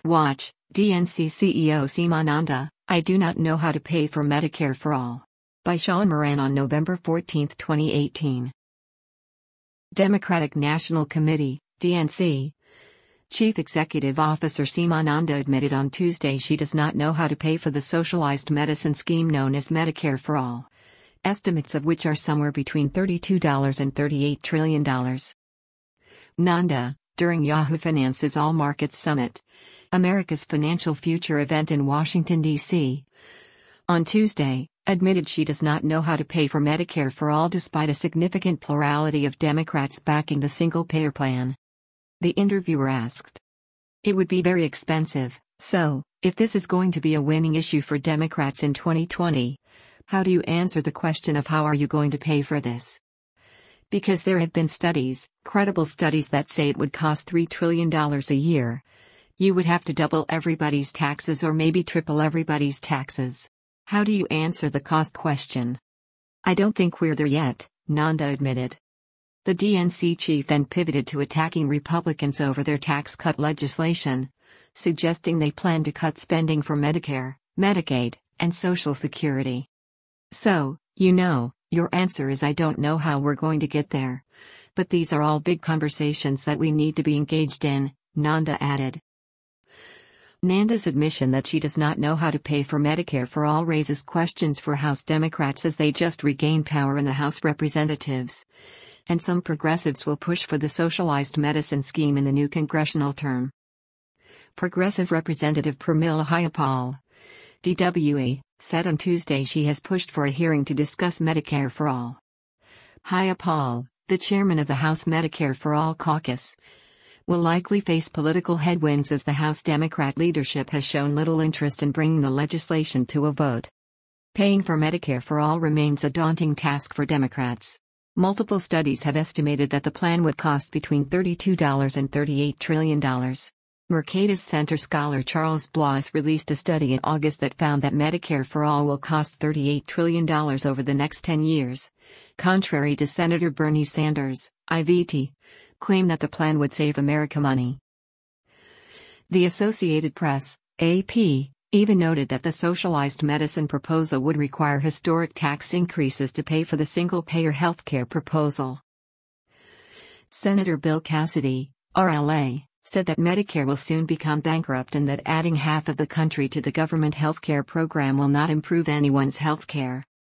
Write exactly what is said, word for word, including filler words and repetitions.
Watch, D N C C E O Seema Nanda, I do not know how to pay for Medicare for all. By Sean Moran on November fourteenth, twenty eighteen. Democratic National Committee, D N C. Chief Executive Officer Seema Nanda admitted on Tuesday she does not know how to pay for the socialized medicine scheme known as Medicare for All, estimates of which are somewhere between thirty-two and thirty-eight trillion dollars. Nanda, during Yahoo Finance's All Markets Summit, America's Financial Future event in Washington, D C, on Tuesday, admitted she does not know how to pay for Medicare for all despite a significant plurality of Democrats backing the single-payer plan. The interviewer asked, "It would be very expensive, so, if this is going to be a winning issue for Democrats in twenty twenty, how do you answer the question of how are you going to pay for this? Because there have been studies, credible studies that say it would cost three trillion dollars a year. You would have to double everybody's taxes or maybe triple everybody's taxes. How do you answer the cost question?" "I don't think we're there yet," Nanda admitted. The D N C chief then pivoted to attacking Republicans over their tax cut legislation, suggesting they plan to cut spending for Medicare, Medicaid, and Social Security. "So, you know, your answer is I don't know how we're going to get there. But these are all big conversations that we need to be engaged in," Nanda added. Nanda's admission that she does not know how to pay for Medicare for all raises questions for House Democrats as they just regained power in the House Representatives. And some progressives will push for the socialized medicine scheme in the new congressional term. Progressive Representative Pramila Jayapal, D W E, said on Tuesday she has pushed for a hearing to discuss Medicare for all. Jayapal, the chairman of the House Medicare for All caucus, will likely face political headwinds as the House Democrat leadership has shown little interest in bringing the legislation to a vote. Paying for Medicare for all remains a daunting task for Democrats. Multiple studies have estimated that the plan would cost between thirty-two and thirty-eight trillion dollars. Mercatus Center scholar Charles Blois released a study in August that found that Medicare for all will cost thirty-eight trillion dollars over the next ten years, contrary to Senator Bernie Sanders, I V T, claim that the plan would save America money. The Associated Press, A P, even noted that the socialized medicine proposal would require historic tax increases to pay for the single-payer healthcare proposal. Senator Bill Cassidy, R L A, said that Medicare will soon become bankrupt and that adding half of the country to the government healthcare program will not improve anyone's healthcare.